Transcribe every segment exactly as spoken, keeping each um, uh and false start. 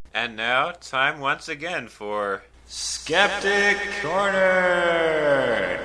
And now, time once again for Skeptic Corner!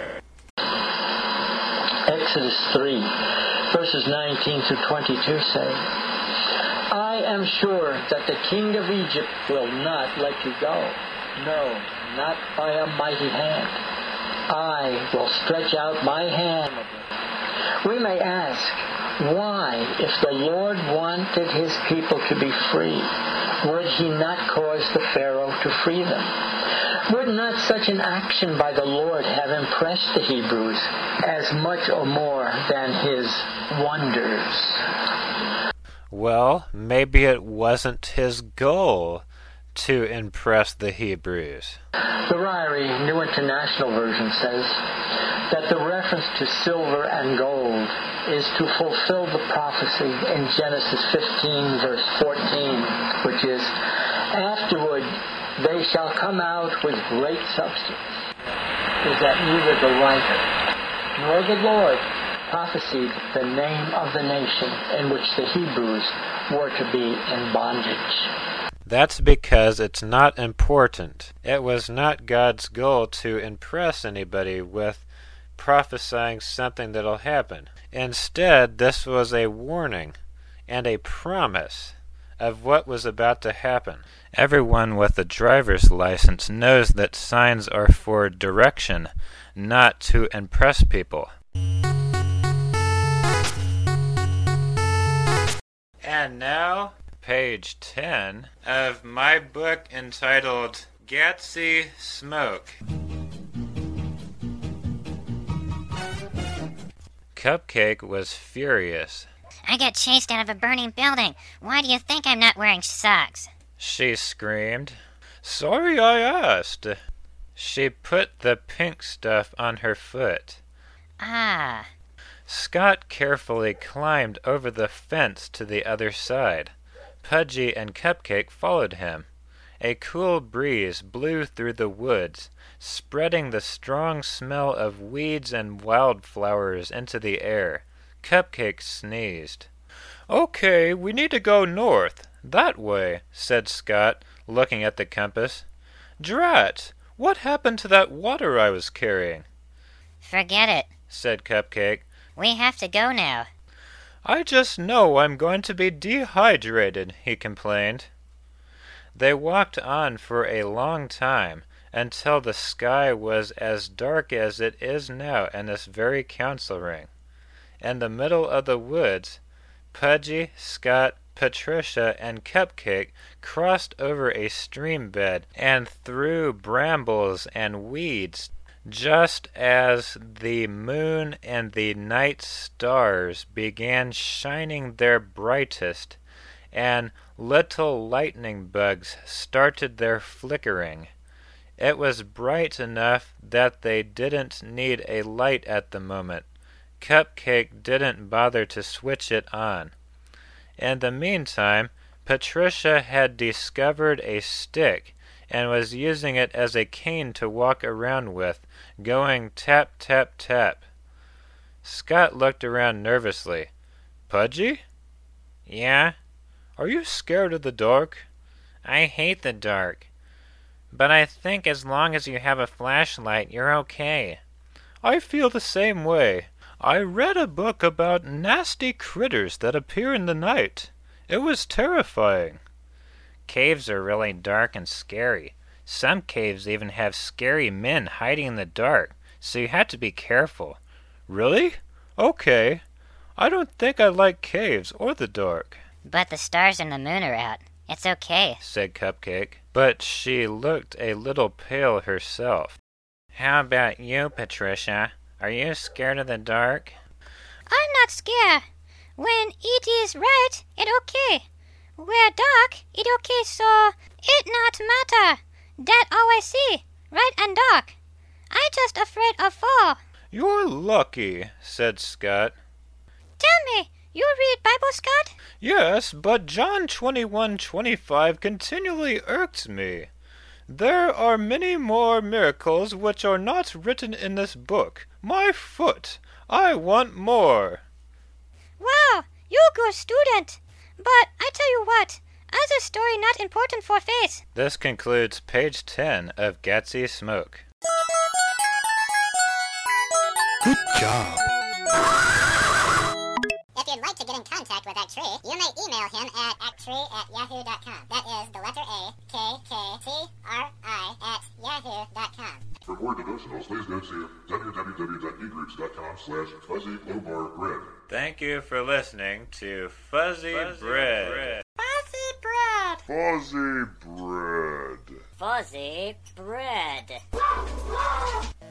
Exodus three, verses nineteen through twenty-two say, I am sure that the king of Egypt will not let you go. No, not by a mighty hand. I will stretch out my hand. We may ask, why, if the Lord wanted his people to be free, would he not cause the Pharaoh to free them? Would not such an action by the Lord have impressed the Hebrews as much or more than his wonders? Well, maybe it wasn't his goal to impress the Hebrews. The Ryrie New International Version says that the reference to silver and gold is to fulfill the prophecy in Genesis fifteen, verse fourteen, which is, afterward they shall come out with great substance. Is that neither the writer nor the Lord prophesied the name of the nation in which the Hebrews were to be in bondage. That's because it's not important. It was not God's goal to impress anybody with prophesying something that'll happen. Instead, this was a warning and a promise of what was about to happen. Everyone with a driver's license knows that signs are for direction, not to impress people. And now, page ten of my book entitled Gatsy Smoke. Cupcake was furious. I got chased out of a burning building. Why do you think I'm not wearing socks? She screamed. Sorry I asked. She put the pink stuff on her foot. Ah. Scott carefully climbed over the fence to the other side. Pudgy and Cupcake followed him. A cool breeze blew through the woods, spreading the strong smell of weeds and wildflowers into the air. Cupcake sneezed. Okay, we need to go north. That way, said Scott, looking at the compass. Drat! What happened to that water I was carrying? Forget it, said Cupcake. We have to go now. I just know I'm going to be dehydrated, he complained. They walked on for a long time, until the sky was as dark as it is now in this very council ring. In the middle of the woods, Pudgy, Scott, Patricia, and Cupcake crossed over a stream bed and through brambles and weeds, just as the moon and the night stars began shining their brightest, and little lightning bugs started their flickering. It was bright enough that they didn't need a light at the moment. Cupcake didn't bother to switch it on. In the meantime, Patricia had discovered a stick and was using it as a cane to walk around with, going tap, tap, tap. Scott looked around nervously. Pudgy? Yeah? Are you scared of the dark? I hate the dark. But I think as long as you have a flashlight, you're okay. I feel the same way. I read a book about nasty critters that appear in the night. It was terrifying. Caves are really dark and scary. Some caves even have scary men hiding in the dark, so you have to be careful. Really? Okay. I don't think I like caves or the dark. But the stars and the moon are out. It's okay, said Cupcake. But she looked a little pale herself. How about you, Patricia? Are you scared of the dark? I'm not scared. When it is right, it okay. Where dark, it okay, so it not matter. That all I see, right and dark. I just afraid of fall. You're lucky, said Scott. Tell me, you read Bible, Scott? Yes, but John twenty-one twenty-five continually irks me. There are many more miracles which are not written in this book. My foot! I want more. Wow, you good student. But I tell you what, Other story not important for face. This concludes page ten of Gatsby Smoke. Good job. If you'd like to get in contact with Actree, you may email him at actree at yahoo dot com. That is the letter A, K, K, T, R, I at yahoo dot com. For more devotionals, please go to w w w dot e groups dot com slash fuzzy low bar bread. Thank you for listening to Fuzzy, Fuzzy Bread. Bread. Fuzzy bread. Fuzzy bread. Fuzzy bread.